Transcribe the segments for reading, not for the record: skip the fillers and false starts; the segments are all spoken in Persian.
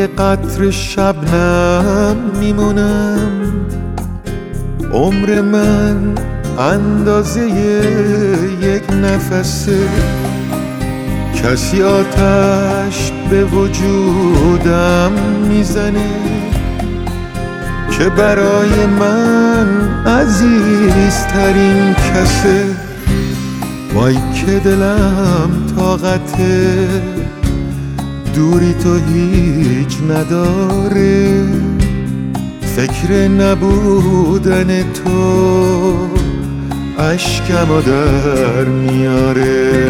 یه قطره شبنم میمونم. عمر من اندازه یک نفسه، کسی آتش به وجودم میزنه که برای من عزیزترین کسه. وای که دلم طاقته دوری تو هیچ نداره، فکر نبودن تو اشکمو در میاره.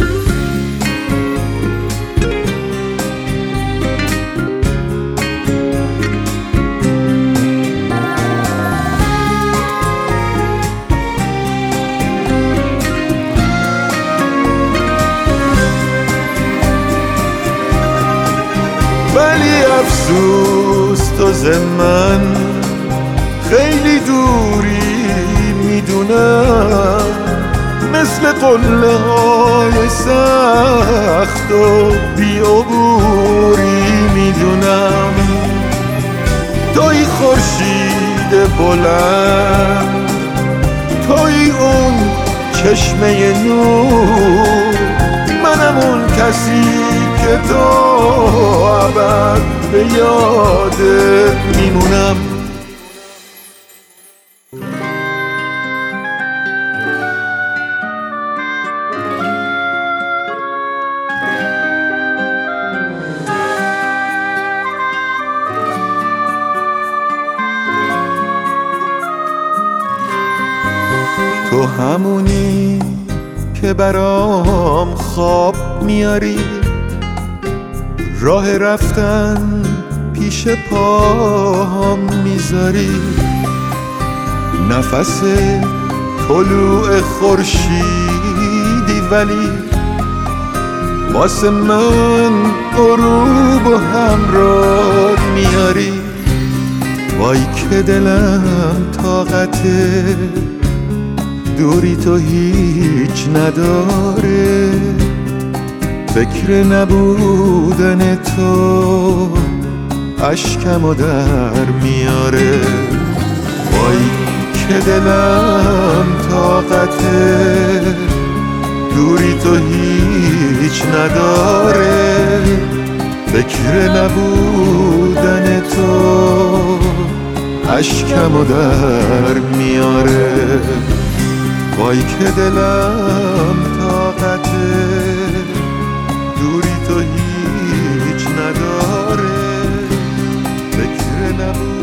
ولی افسوس تو ز من خیلی دوری میدونم، مثل قله های سخت و بی‌عبوری میدونم. توی خورشید بلند، توی اون چشمه نور، منم اون کسی که تو ابد به یادت میمونم. تو همونی که برام خواب میاری، راه رفتن پیش پاهم میذاری، نفس طلوع خورشیدی ولی واسه من غروب و همراه میاری. وای که دلم طاقته دوری تو هیچ نداره، فکر نبودن تو اشکمو در میاره. وای که دلم طاقته دوری تو هیچ نداره، فکر نبودن تو اشکمو در میاره. وای که دلم طاقته دوری تو هیچ نداره، فکر نبود